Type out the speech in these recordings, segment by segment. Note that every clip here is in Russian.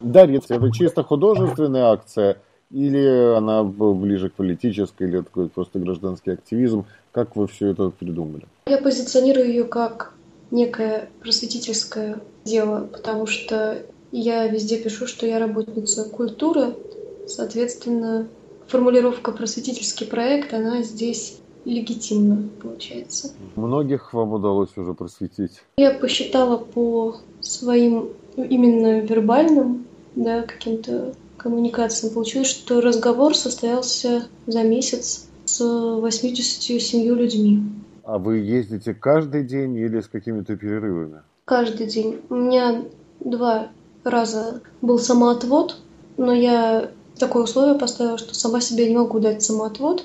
Дарья, это чисто художественная акция или она ближе к политической, или такой просто гражданский активизм? Как вы все это придумали? Я позиционирую ее как некое просветительское дело, потому что я везде пишу, что я работница культуры, соответственно, формулировка «просветительский проект», она здесь легитимна, получается. Многих вам удалось уже просветить? Я посчитала по своим именно вербальным, да, каким-то коммуникациям. Получилось, что разговор состоялся за месяц с 87 людьми. А вы ездите каждый день или с какими-то перерывами? Каждый день. У меня 2 раза был самоотвод, но я такое условие поставила, что сама себе не могу дать самоотвод.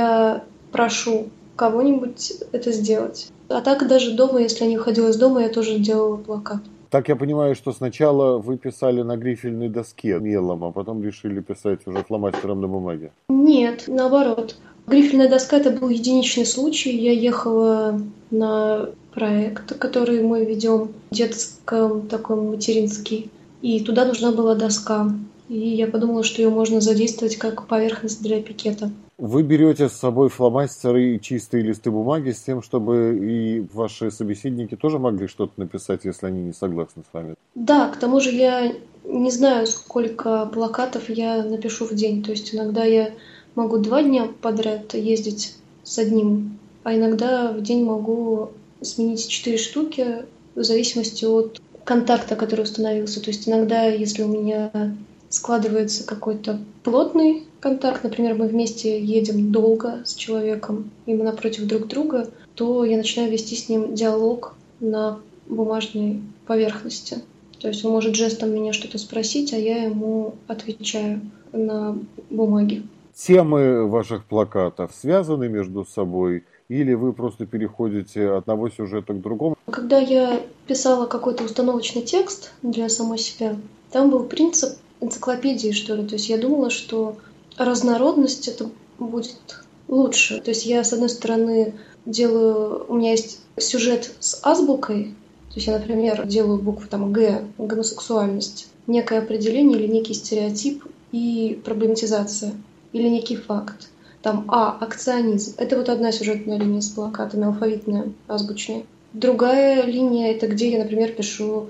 Я прошу кого-нибудь это сделать. А так даже дома, если я не выходила из дома, я тоже делала плакат. Так я понимаю, что сначала вы писали на грифельной доске мелом, а потом решили писать уже фломастером на бумаге. Нет, наоборот. Грифельная доска — это был единичный случай. Я ехала на проект, который мы ведем, детском таком материнский, и туда нужна была доска. И я подумала, что ее можно задействовать как поверхность для пикета. Вы берете с собой фломастеры и чистые листы бумаги с тем, чтобы и ваши собеседники тоже могли что-то написать, если они не согласны с вами? Да, к тому же я не знаю, сколько плакатов я напишу в день. То есть иногда я могу 2 дня подряд ездить с одним, а иногда в день могу сменить 4 штуки в зависимости от контакта, который установился. То есть иногда, если у меня складывается какой-то плотный контакт, например, мы вместе едем долго с человеком, и мы напротив друг друга, то я начинаю вести с ним диалог на бумажной поверхности. То есть он может жестом меня что-то спросить, а я ему отвечаю на бумаге. Темы ваших плакатов связаны между собой или вы просто переходите от одного сюжета к другому? Когда я писала какой-то установочный текст для самой себя, там был принцип энциклопедии, что ли. То есть я думала, что разнородность это будет лучше. То есть я, с одной стороны, делаю... У меня есть сюжет с азбукой. То есть я, например, делаю букву там «Г», гомосексуальность, некое определение или некий стереотип и проблематизация, или некий факт. Там акционизм. Это вот одна сюжетная линия с плакатами, алфавитная, азбучная. Другая линия — это где я, например, пишу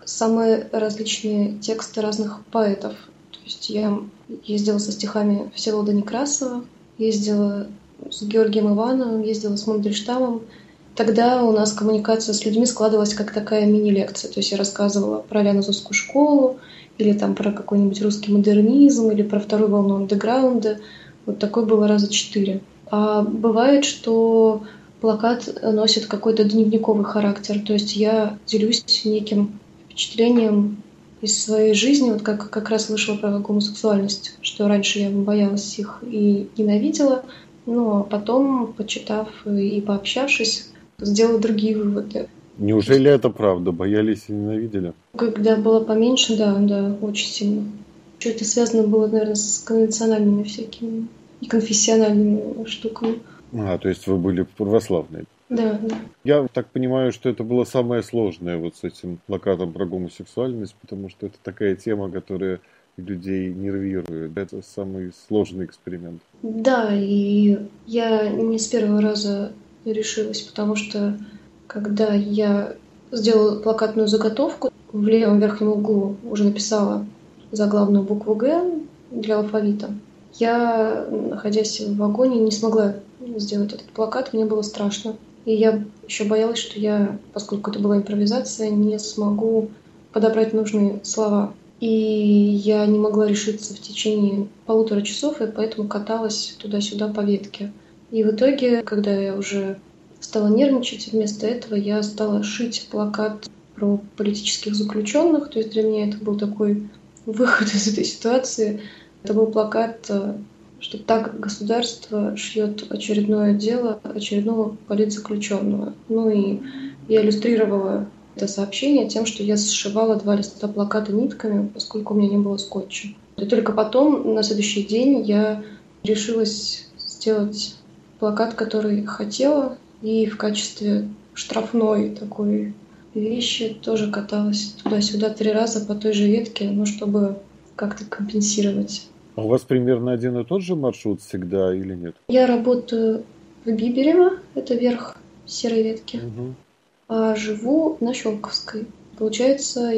самые различные тексты разных поэтов. То есть я ездила со стихами Всеволода Некрасова, ездила с Георгием Ивановым, ездила с Мандельштамом. Тогда у нас коммуникация с людьми складывалась как такая мини-лекция. То есть я рассказывала про Ляновскую школу, или там про какой-нибудь русский модернизм, или про вторую волну андеграунда. Вот такое было раза 4. А бывает, что плакат носит какой-то дневниковый характер. То есть я делюсь неким впечатлением из своей жизни, вот как раз вышла про гомосексуальность, что раньше я боялась их и ненавидела, но потом, почитав и пообщавшись, сделала другие выводы. Неужели это правда? Боялись и ненавидели? Когда была поменьше, да, очень сильно. Что это связано было, наверное, с конвенциональными всякими и конфессиональными штуками. То есть вы были православные. Да. Я так понимаю, что это было самое сложное вот с этим плакатом про гомосексуальность, потому что это такая тема, которая людей нервирует. Это самый сложный эксперимент. Да, и я не с первого раза решилась, потому что когда я сделала плакатную заготовку, в левом верхнем углу уже написала заглавную букву «Г» для алфавита. Я, находясь в вагоне, не смогла сделать этот плакат, мне было страшно. И я еще боялась, что я, поскольку это была импровизация, не смогу подобрать нужные слова. И я не могла решиться в течение 1,5 часов, и поэтому каталась туда-сюда по ветке. И в итоге, когда я уже стала нервничать, вместо этого я стала шить плакат про политических заключенных. То есть для меня это был такой выход из этой ситуации. Это был плакат, что так государство шьет очередное дело очередного политзаключенного. Ну и я иллюстрировала это сообщение тем, что я сшивала 2 листа плаката нитками, поскольку у меня не было скотча. И только потом, на следующий день, я решилась сделать плакат, который хотела, и в качестве штрафной такой вещи, тоже каталась туда-сюда 3 раза по той же ветке, ну, чтобы как-то компенсировать. А у вас примерно один и тот же маршрут всегда или нет? Я работаю в Биберево, это верх серой ветки, Мгм. а живу на Щелковской. Получается,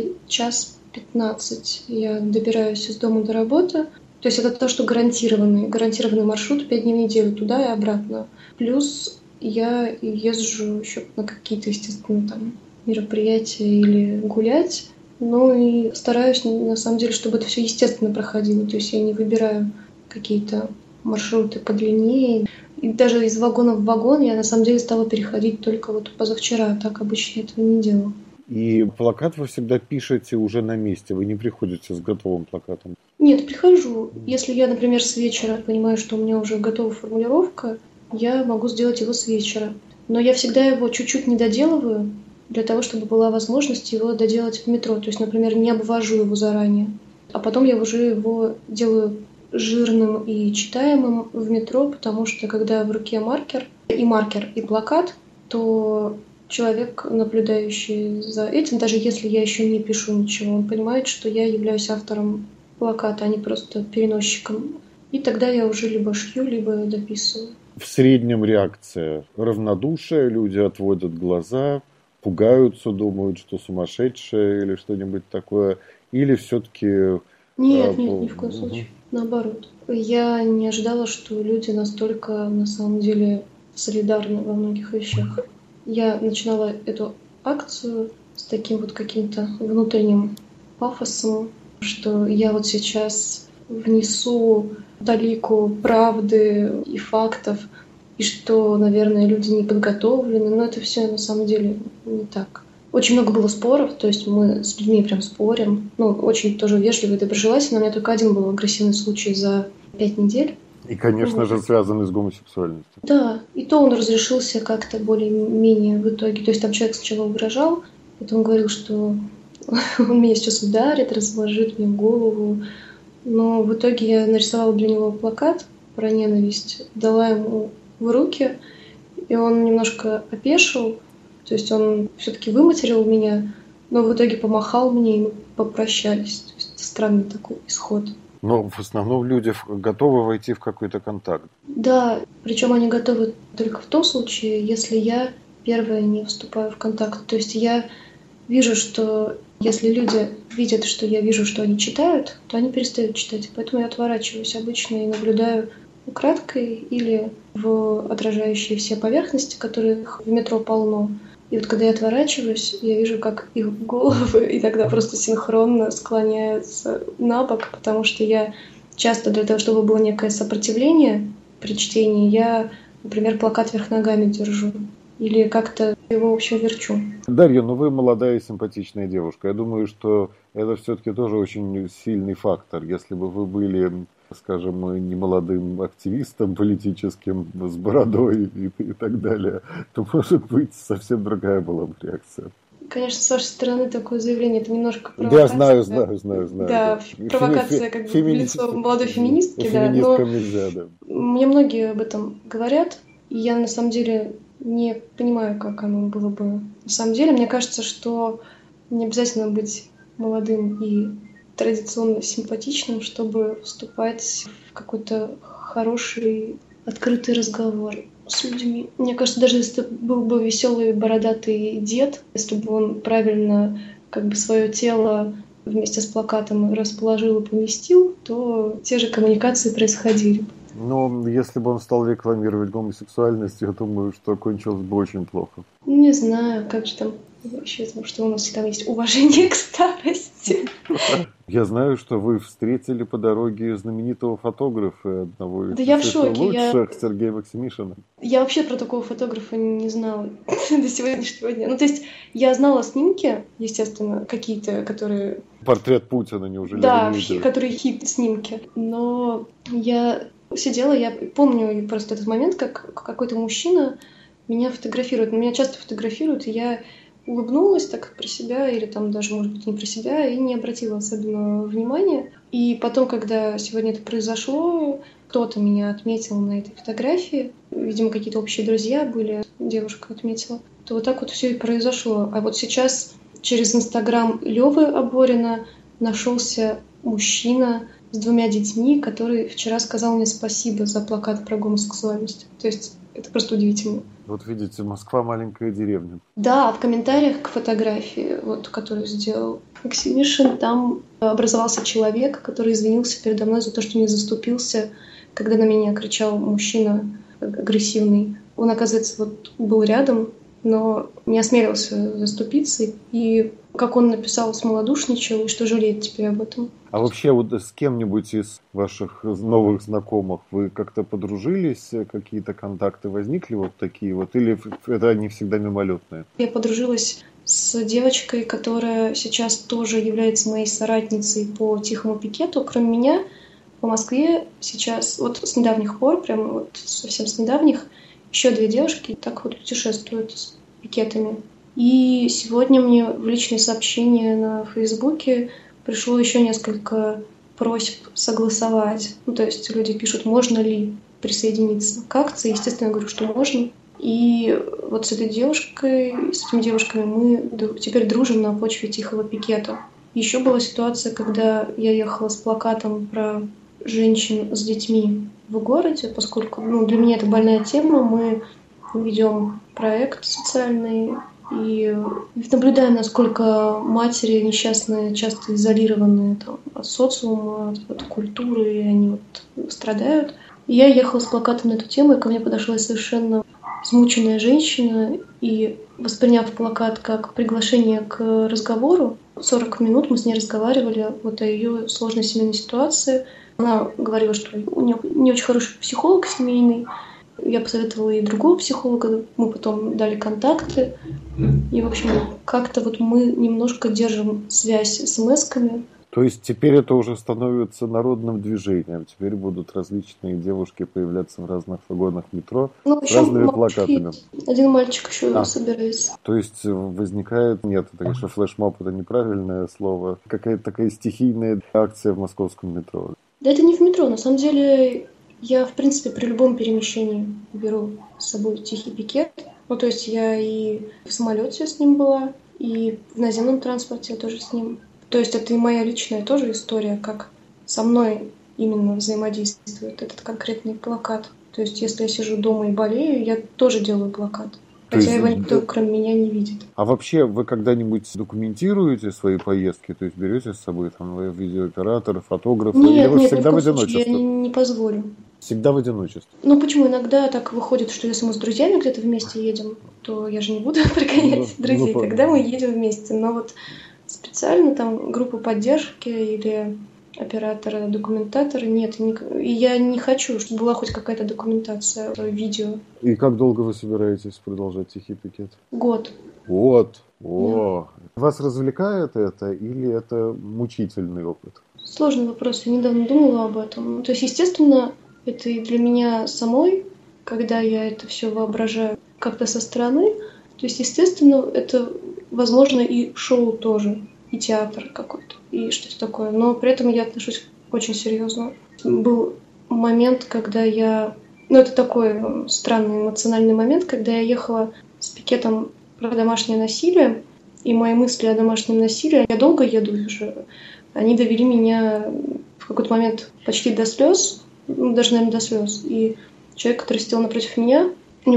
1:15 я добираюсь из дома до работы. То есть это то, что гарантированный маршрут 5 дней в неделю туда и обратно. Плюс я езжу еще на какие-то, естественно, там мероприятия или гулять. Ну и стараюсь, на самом деле, чтобы это все естественно проходило. То есть я не выбираю какие-то маршруты подлиннее. И даже из вагона в вагон я на самом деле стала переходить только вот позавчера. Так обычно я этого не делала. И плакат вы всегда пишете уже на месте, вы не приходите с готовым плакатом. Нет, прихожу. Если я, например, с вечера понимаю, что у меня уже готова формулировка, я могу сделать его с вечера. Но я всегда его чуть-чуть не доделываю, для того, чтобы была возможность его доделать в метро. То есть, например, не обвожу его заранее. А потом я уже его делаю жирным и читаемым в метро, потому что когда в руке маркер, и плакат, то человек, наблюдающий за этим, даже если я еще не пишу ничего, он понимает, что я являюсь автором плаката, а не просто переносчиком. И тогда я уже либо шью, либо дописываю. В среднем реакция равнодушие, люди отводят глаза, пугаются, думают, что сумасшедшая или что-нибудь такое, или все-таки... Нет, ни в коем случае. Наоборот. Я не ожидала, что люди настолько, на самом деле, солидарны во многих вещах. Я начинала эту акцию с таким вот каким-то внутренним пафосом, что я вот сейчас внесу талику правды и фактов, и что, наверное, люди не подготовлены, но это все на самом деле не так. Очень много было споров, то есть мы с людьми прям спорим. Ну, очень тоже вежливо и доброжелательно. У меня только один был агрессивный случай за 5 недель. И, конечно же, связанный с гомосексуальностью. Да, и то он разрешился как-то более-менее в итоге. То есть там человек сначала угрожал, потом говорил, что он меня сейчас ударит, разложит мне голову. Но в итоге я нарисовала для него плакат про ненависть, дала ему в руки, и он немножко опешил. То есть он все-таки выматерил меня, но в итоге помахал мне, и мы попрощались. То есть это странный такой исход. Но в основном люди готовы войти в какой-то контакт. Да, причем они готовы только в том случае, если я первая не вступаю в контакт. То есть я вижу, что если люди видят, что я вижу, что они читают, то они перестают читать. Поэтому я отворачиваюсь обычно и наблюдаю украдкой или в отражающие все поверхности, которых в метро полно. И вот когда я отворачиваюсь, я вижу, как их головы иногда просто синхронно склоняются на бок, потому что я часто для того, чтобы было некое сопротивление при чтении, я, например, плакат вверх ногами держу или как-то его, в общем, верчу. Дарья, ну вы молодая и симпатичная девушка. Я думаю, что это все-таки тоже очень сильный фактор. Если бы вы были, скажем, не молодым активистом политическим с бородой и так далее, то, может быть, совсем другая была бы реакция. Конечно, с вашей стороны такое заявление, это немножко провокация. Я знаю. Да, провокация как бы в лицо молодой феминистки, да. Феминисткам нельзя, да. Мне многие об этом говорят, и я на самом деле не понимаю, как оно было бы. На самом деле, мне кажется, что не обязательно быть молодым и традиционно симпатичным, чтобы вступать в какой-то хороший, открытый разговор с людьми. Мне кажется, даже если был бы веселый бородатый дед, если бы он правильно как бы свое тело вместе с плакатом расположил и поместил, то те же коммуникации происходили бы. Но если бы он стал рекламировать гомосексуальность, я думаю, что кончилось бы очень плохо. Не знаю, как же там вообще, потому что у нас всегда есть уважение к старости. Я знаю, что вы встретили по дороге знаменитого фотографа, одного из лучших, Сергея Максимишина. Я вообще про такого фотографа не знала до сегодняшнего дня. Ну, то есть я знала снимки, естественно, какие-то, которые... Портрет Путина, неужели? Да, которые хит-снимки. Но я сидела, я помню просто этот момент, как какой-то мужчина меня фотографирует. Меня часто фотографируют, и я улыбнулась так про себя, или там даже, может быть, не про себя, и не обратила особенного внимания. И потом, когда сегодня это произошло, кто-то меня отметил на этой фотографии, видимо, какие-то общие друзья были, девушка отметила, то вот так вот все и произошло. А вот сейчас через Инстаграм Лёвы Аборина нашелся мужчина с 2 детьми, который вчера сказал мне спасибо за плакат про гомосексуальность. То есть это просто удивительно. Вот видите, Москва маленькая деревня. Да, в комментариях к фотографии, вот, которую сделал Максим Мишин, там образовался человек, который извинился передо мной за то, что не заступился, когда на меня кричал мужчина агрессивный. Он, оказывается, вот был рядом, но не осмелился заступиться. И как он написал, смолодушничал, и что жалеет теперь об этом. А вообще вот с кем-нибудь из ваших новых знакомых вы как-то подружились, какие-то контакты возникли вот такие вот, или это они всегда мимолетные? Я подружилась с девочкой, которая сейчас тоже является моей соратницей по тихому пикету. Кроме меня, по Москве сейчас, вот с недавних пор, прям вот совсем с недавних, еще 2 девушки так вот путешествуют с пикетами. И сегодня мне в личные сообщения на Фейсбуке пришло еще несколько просьб согласовать. Ну, то есть люди пишут, можно ли присоединиться к акции. Естественно, я говорю, что можно. И вот с этой девушкой, с этими девушками мы теперь дружим на почве тихого пикета. Еще была ситуация, когда я ехала с плакатом про женщин с детьми в городе, поскольку для меня это больная тема. Мы ведем проект социальный и наблюдаем, насколько матери несчастные, часто изолированные от социума, от культуры, и они вот страдают. И я ехала с плакатом на эту тему, и ко мне подошла совершенно измученная женщина, и, восприняв плакат как приглашение к разговору, 40 минут мы с ней разговаривали вот о ее сложной семейной ситуации. Она говорила, что у нее не очень хороший психолог семейный. Я посоветовала ей другого психолога, мы потом дали контакты. И, в общем, как-то вот мы немножко держим связь с смс-ками. То есть теперь это уже становится народным движением. Теперь будут различные девушки появляться в разных вагонах метро с разными плакатами. Один мальчик еще собирается. То есть возникает, нет, это, конечно, флешмоб, это неправильное слово, какая-то такая стихийная акция в московском метро. Да это не в метро, на самом деле я, в принципе, при любом перемещении беру с собой тихий пикет. Ну, то есть я и в самолете с ним была, и в наземном транспорте я тоже с ним. То есть это и моя личная тоже история, как со мной именно взаимодействует этот конкретный плакат. То есть если я сижу дома и болею, я тоже делаю плакат. Хотя его никто, кроме меня, не видит. А вообще вы когда-нибудь документируете свои поездки? То есть берете с собой там видеооператора, фотографа? Или вы всегда в одиночестве? Я не позволю. Всегда в одиночестве? Ну почему? Иногда так выходит, что если мы с друзьями где-то вместе едем, то я же не буду прогонять друзей. Тогда мы едем вместе. Но вот специально там группу поддержки или оператора, документатора нет. И я не хочу, чтобы была хоть какая-то документация, видео. И как долго вы собираетесь продолжать тихий пикет? Год. О! Да. Вас развлекает это или это мучительный опыт? Сложный вопрос. Я недавно думала об этом. То есть, естественно, это и для меня самой, когда я это все воображаю как-то со стороны. То есть, естественно, это, возможно, и шоу тоже, и театр какой-то, и что-то такое. Но при этом я отношусь очень серьезно. Был момент, когда я... это такой странный эмоциональный момент, когда я ехала с пикетом про домашнее насилие, и мои мысли о домашнем насилии, я долго еду уже, они довели меня в какой-то момент почти до слез, даже, наверное, до слез. И человек, который сидел напротив меня,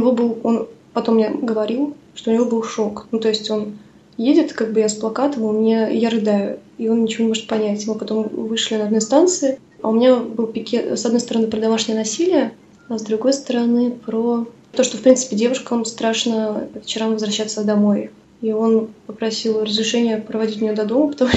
он потом мне говорил, что у него был шок. То есть он едет, я с плакатом, я рыдаю, и он ничего не может понять. Мы потом вышли на одной станции, а у меня был пикет, с одной стороны, про домашнее насилие, а с другой стороны, про то, что, в принципе, девушкам страшно вечером возвращаться домой. И он попросил разрешения проводить меня до дома, потому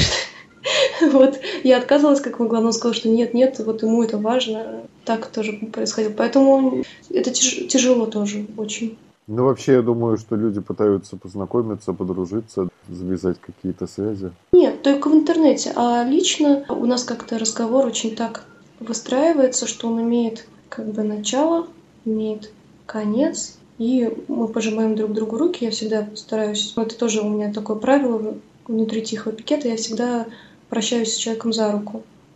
что я отказывалась, как могла, но он сказал, что нет, вот ему это важно. Так тоже происходило. Поэтому это тяжело тоже очень. Вообще, я думаю, что люди пытаются познакомиться, подружиться, завязать какие-то связи. Нет, только в интернете. А лично у нас как-то разговор очень так выстраивается, что он имеет начало, имеет конец, и мы пожимаем друг другу руки. Я всегда стараюсь... это тоже у меня такое правило внутри тихого пикета. Я всегда прощаюсь с человеком за руку.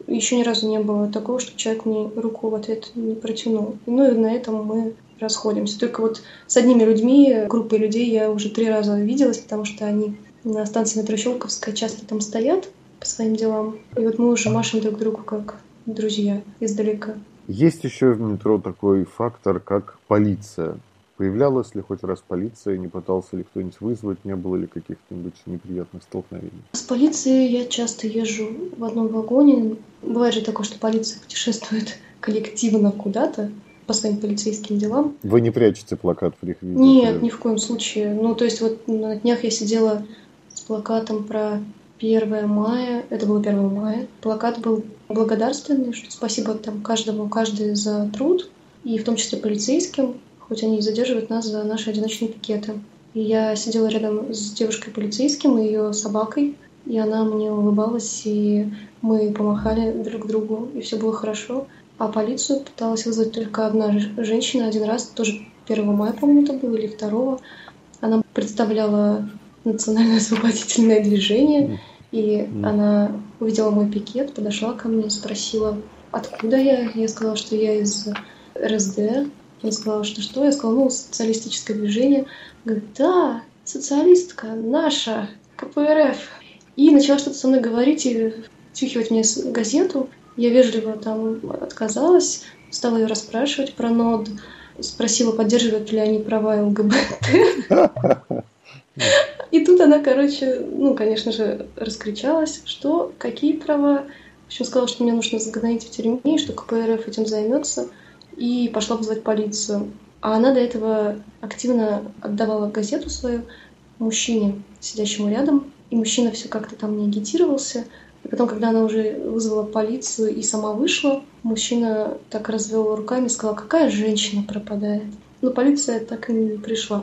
еще ни разу не было такого, чтобы человек мне руку в ответ не протянул. Ну и на этом мы расходимся. Только вот с одними людьми, группой людей я уже 3 раза виделась, потому что они на станции метро Щелковская часто там стоят по своим делам. И вот мы уже машем друг другу как друзья издалека. Есть еще в метро такой фактор, как полиция. Появлялась ли хоть раз полиция, не пытался ли кто-нибудь вызвать, не было ли каких-нибудь неприятных столкновений? С полицией я часто езжу в одном вагоне. Бывает же такое, что полиция путешествует коллективно куда-то по своим полицейским делам. Вы не прячете плакат при их виде? Нет, ни в коем случае. Ну, то есть вот на днях я сидела с плакатом про 1 мая. Это было 1 мая. Плакат был благодарственный, что спасибо там каждый за труд, и в том числе полицейским, хоть они и задерживают нас за наши одиночные пикеты. И я сидела рядом с девушкой-полицейским и ее собакой, и она мне улыбалась, и мы помахали друг другу, и все было хорошо. А полицию пыталась вызвать только одна женщина один раз, тоже 1 мая, по-моему, это было, или 2. Она представляла национальное освободительное движение, и она увидела мой пикет, подошла ко мне, спросила, откуда я. Я сказала, что я из РСД. Она сказала, что? Я сказала, социалистическое движение. Говорит, да, социалистка, наша, КПРФ. И начала что-то со мной говорить и втюхивать мне газету. Я вежливо там отказалась, стала ее расспрашивать про НОД. Спросила, поддерживают ли они права ЛГБТ. И тут она, конечно же, раскричалась, что какие права. В общем, сказала, что мне нужно загнать в тюрьме, и что КПРФ этим займется. И пошла вызывать полицию. А она до этого активно отдавала газету свою мужчине, сидящему рядом. И мужчина все как-то там не агитировался. И потом, когда она уже вызвала полицию и сама вышла, мужчина так развел руками и сказал, какая женщина пропадает. Но полиция так и не пришла.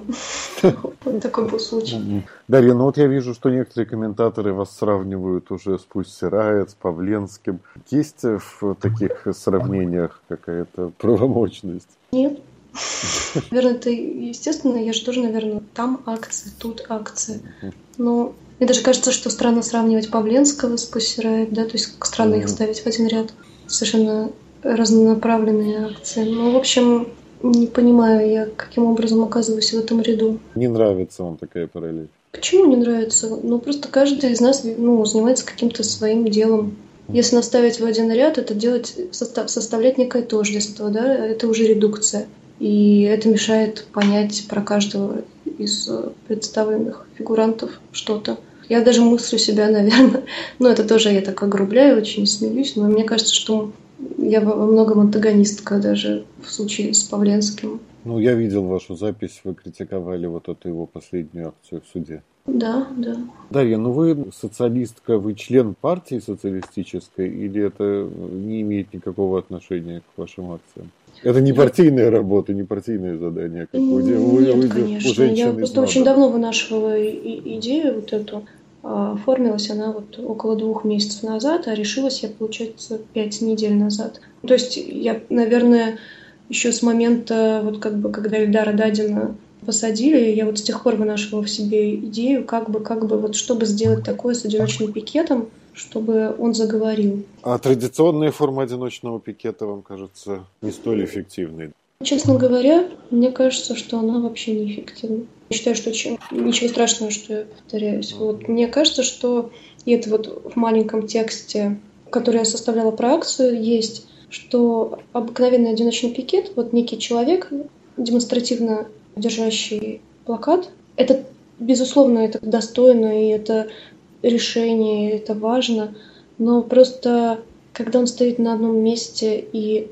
Вот такой был случай. Дарья, вот я вижу, что некоторые комментаторы вас сравнивают уже с Пусть Райт, с Павленским. Есть в таких сравнениях какая-то правомочность? Нет. Наверное, это естественно. Я же тоже, наверное, там акции, тут акции. Но мне даже кажется, что странно сравнивать Павленского с Pussy Riot, да, то есть странно их ставить в один ряд. Совершенно разнонаправленные акции. Ну, в общем, не понимаю я, каким образом оказываюсь в этом ряду. Не нравится вам такая параллель? Почему не нравится? Ну, просто каждый из нас, занимается каким-то своим делом. Если наставить в один ряд, это делать, составлять некое тождество, да, это уже редукция. И это мешает понять про каждого из представленных фигурантов что-то. Я даже мыслю себя, наверное, это тоже я так огрубляю, очень смеюсь, но мне кажется, что я во многом антагонистка даже в случае с Павленским. Я видел вашу запись, вы критиковали вот эту его последнюю акцию в суде. Да. Дарья, вы социалистка, вы член партии социалистической, или это не имеет никакого отношения к вашим акциям? Это не партийная работа, не партийное задание, как Нет, конечно. Я просто очень давно вынашивала идею вот эту. Оформилась она около 2 месяцев назад, а решилась я, получается, 5 недель назад. То есть я, наверное, еще с момента, когда Ильдара Дадина посадили, я с тех пор вынашивала в себе идею, чтобы сделать такое с одиночным пикетом, чтобы он заговорил. А традиционная форма одиночного пикета, вам кажется, не столь эффективной? Честно говоря, мне кажется, что она вообще неэффективна. Я считаю, что ничего страшного, что я повторяюсь. Мне кажется, что и это в маленьком тексте, который я составляла про акцию, есть, что обыкновенный одиночный пикет, некий человек, демонстративно держащий плакат, это, безусловно, это достойно, и это решение, и это важно, но просто, когда он стоит на одном месте и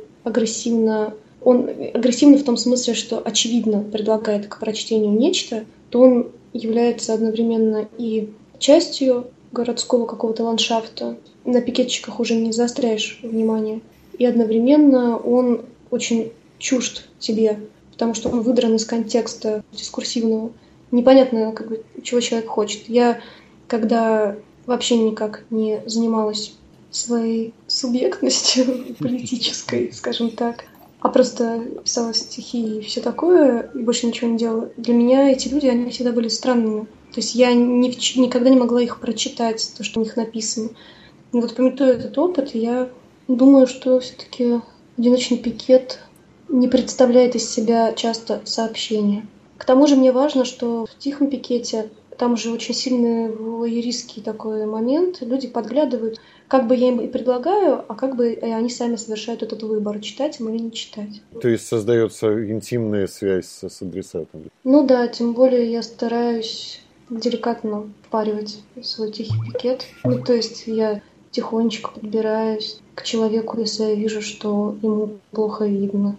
он агрессивно в том смысле, что очевидно предлагает к прочтению нечто, то он является одновременно и частью городского какого-то ландшафта. На пикетчиках уже не заостряешь внимание. И одновременно он очень чужд тебе, потому что он выдран из контекста дискурсивного. Непонятно, чего человек хочет. Я, когда вообще никак не занималась своей субъектностью политической, скажем так, а просто писала стихи и все такое, и больше ничего не делала. Для меня эти люди, они всегда были странными. То есть я никогда не могла их прочитать, то, что у них написано. И памятуя этот опыт, я Думаю, что все-таки одиночный пикет не представляет из себя часто сообщения. К тому же мне важно, что в тихом пикете там же очень сильный вояеристский такой момент. Люди подглядывают, как бы я им и предлагаю, а как бы и они сами совершают этот выбор, читать им или не читать. То есть создается интимная связь с адресатом. Ну да, тем более я стараюсь деликатно впаривать свой тихий пикет. Ну, то есть я тихонечко подбираюсь к человеку, если я вижу, что ему плохо видно,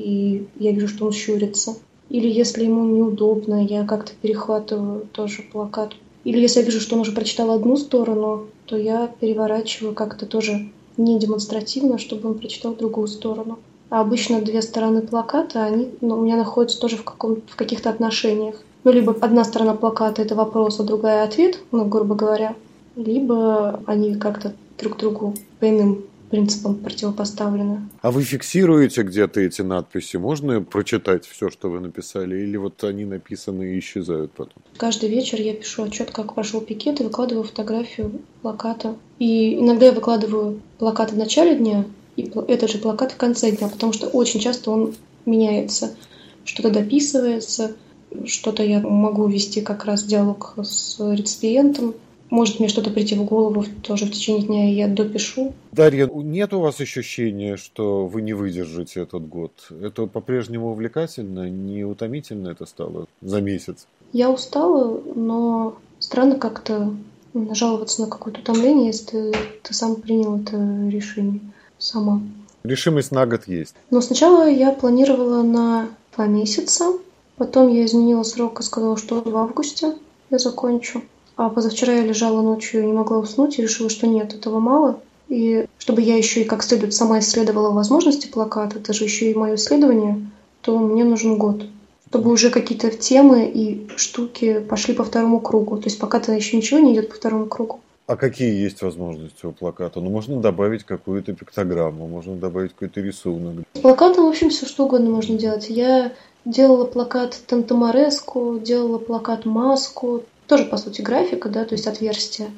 и я вижу, что он щурится. Или если ему неудобно, я как-то перехватываю тоже плакат. Или если я вижу, что он уже прочитал одну сторону, то я переворачиваю как-то тоже не демонстративно, чтобы он прочитал другую сторону. А обычно две стороны плаката, они у меня находятся тоже в каких-то отношениях. Ну, либо одна сторона плаката — это вопрос, а другая — ответ, ну, грубо говоря. Либо они как-то друг другу по иным принципам противопоставлены. А вы фиксируете где-то эти надписи? Можно прочитать все, что вы написали? Или вот они написаны и исчезают потом? Каждый вечер я пишу отчет, как прошел пикет, и выкладываю фотографию плаката. И иногда я выкладываю плакат в начале дня, и этот же плакат в конце дня, потому что очень часто он меняется. Что-то дописывается, что-то я могу вести как раз диалог с реципиентом. Может мне что-то прийти в голову тоже в течение дня, и я допишу. Дарья, нет у вас ощущения, что вы не выдержите этот год? Это по-прежнему увлекательно? Не утомительно это стало за месяц? Я устала, но странно как-то жаловаться на какое-то утомление, если ты сам принял это решение сама. Решимость на год есть. Но сначала я планировала на 2 месяца, потом я изменила срок и сказала, что в августе я закончу. А позавчера я лежала ночью и не могла уснуть, и решила, что нет, этого мало. И чтобы я еще и как следует сама исследовала возможности плаката, это же еще и мое исследование, то мне нужен год. Чтобы уже какие-то темы и штуки пошли по второму кругу. То есть пока-то еще ничего не идет по второму кругу. А какие есть возможности у плаката? Ну, можно добавить какую-то пиктограмму, можно добавить какой-то рисунок. С плакатом, в общем, все что угодно можно делать. Я делала плакат Тантамареску, делала плакат Маску. Тоже, по сути, графика, да, то есть отверстие.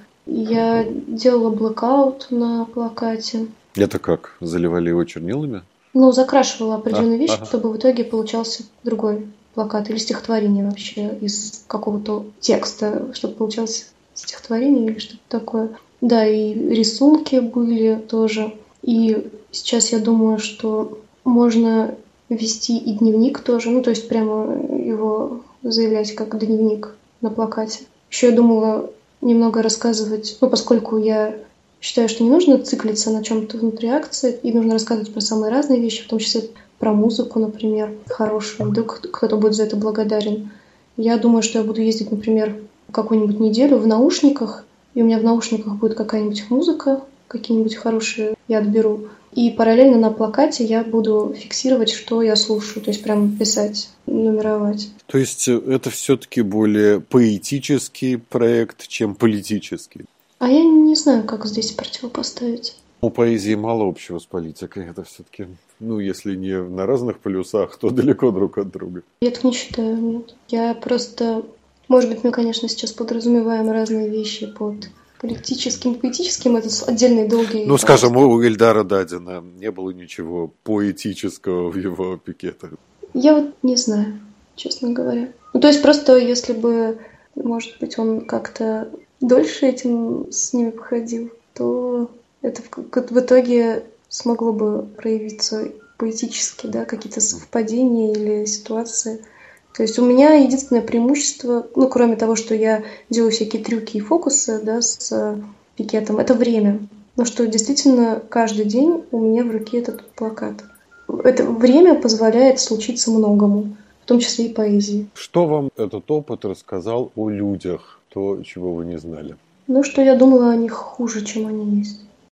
Я делала блэкаут на плакате. Это как? Заливали его чернилами? Ну, закрашивала определенные вещи, ага. чтобы в итоге получался другой плакат или стихотворение вообще из какого-то текста, чтобы получалось стихотворение или что-то такое. Да, и рисунки были тоже. И сейчас я думаю, что можно вести и дневник тоже, ну, то есть прямо его заявлять как дневник на плакате. Еще я думала немного рассказывать, ну, поскольку я считаю, что не нужно циклиться на чем-то внутри акции, и нужно рассказывать про самые разные вещи, в том числе про музыку, например, хорошую. Вдруг кто-то будет за это благодарен. Я думаю, что я буду ездить, например, какую-нибудь неделю в наушниках, и у меня в наушниках будет какая-нибудь музыка, какие-нибудь хорошие я отберу. И параллельно на плакате я буду фиксировать, что я слушаю, то есть прям писать, нумеровать. То есть это все-таки более поэтический проект, чем политический? А я не знаю, как здесь противопоставить. У поэзии мало общего с политикой. Это все-таки, ну, если не на разных полюсах, то далеко друг от друга. Я так не считаю, нет. Я просто... Может быть, мы, конечно, сейчас подразумеваем разные вещи под политическим, поэтическим. Это отдельные долгие... Ну, скажем, у Эльдара Дадина не было ничего поэтического в его пикетах. Я вот не знаю, честно говоря. Ну, то есть просто если бы, может быть, он как-то дольше этим с ними походил, то это в итоге смогло бы проявиться поэтически, да, какие-то совпадения или ситуации. То есть у меня единственное преимущество, ну, кроме того, что я делаю всякие трюки и фокусы, да, с пикетом, это время. Но что действительно каждый день у меня в руке этот плакат. Это время позволяет случиться многому, в том числе и поэзии. Что вам этот опыт рассказал о людях, то, чего вы не знали? Ну, что я думала о них хуже, чем они есть.